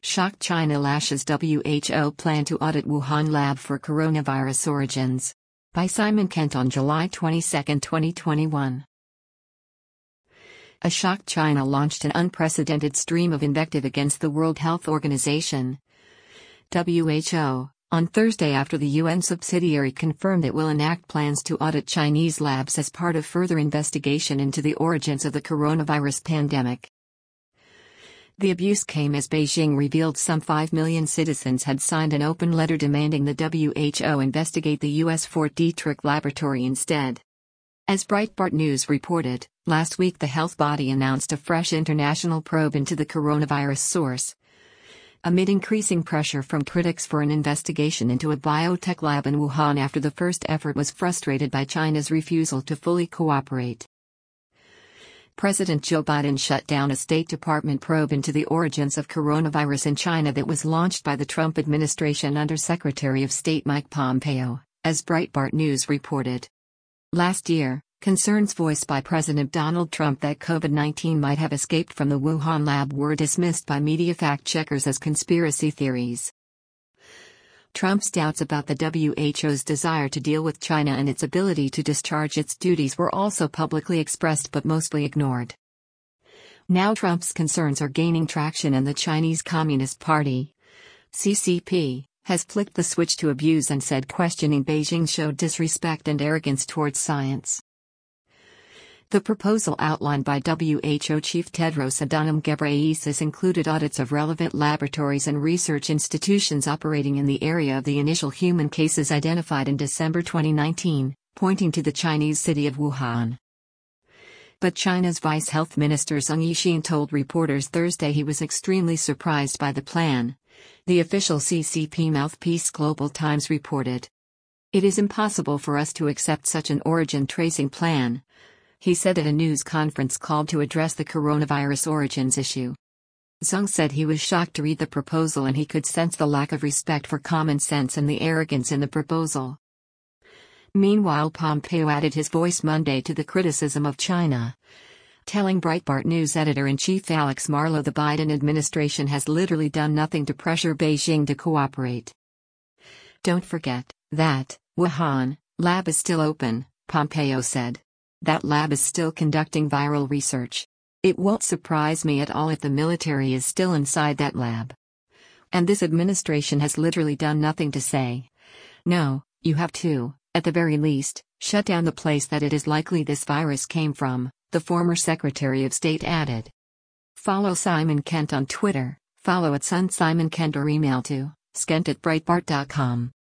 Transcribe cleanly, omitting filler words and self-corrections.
Shocked China lashes WHO plan to audit Wuhan lab for coronavirus origins. By Simon Kent on July 22, 2021. A shocked China launched an unprecedented stream of invective against the World Health Organization, WHO, on Thursday after the UN subsidiary confirmed it will enact plans to audit Chinese labs as part of further investigation into the origins of the coronavirus pandemic. The abuse came as Beijing revealed some 5 million citizens had signed an open letter demanding the WHO investigate the U.S. Fort Detrick laboratory instead. As Breitbart News reported, last week the health body announced a fresh international probe into the coronavirus source, amid increasing pressure from critics for an investigation into a biotech lab in Wuhan after the first effort was frustrated by China's refusal to fully cooperate. President Joe Biden shut down a State Department probe into the origins of coronavirus in China that was launched by the Trump administration under Secretary of State Mike Pompeo, as Breitbart News reported. Last year, concerns voiced by President Donald Trump that COVID-19 might have escaped from the Wuhan lab were dismissed by media fact-checkers as conspiracy theories. Trump's doubts about the WHO's desire to deal with China and its ability to discharge its duties were also publicly expressed but mostly ignored. Now Trump's concerns are gaining traction and the Chinese Communist Party, CCP, has flicked the switch to abuse and said questioning Beijing showed disrespect and arrogance towards science. The proposal outlined by WHO Chief Tedros Adhanom Ghebreyesus included audits of relevant laboratories and research institutions operating in the area of the initial human cases identified in December 2019, pointing to the Chinese city of Wuhan. But China's Vice Health Minister Zheng Yixin told reporters Thursday he was extremely surprised by the plan, the official CCP mouthpiece Global Times reported. "It is impossible for us to accept such an origin tracing plan," he said at a news conference called to address the coronavirus origins issue. Zheng said he was shocked to read the proposal and he could sense the lack of respect for common sense and the arrogance in the proposal. Meanwhile, Pompeo added his voice Monday to the criticism of China, telling Breitbart News editor-in-chief Alex Marlow the Biden administration has literally done nothing to pressure Beijing to cooperate. "Don't forget that Wuhan lab is still open," Pompeo said. "That lab is still conducting viral research. It won't surprise me at all if the military is still inside that lab. And this administration has literally done nothing to say, no, you have to, at the very least, shut down the place that it is likely this virus came from," the former Secretary of State added. Follow Simon Kent on Twitter, follow @SunSimonKent or email to skent@breitbart.com.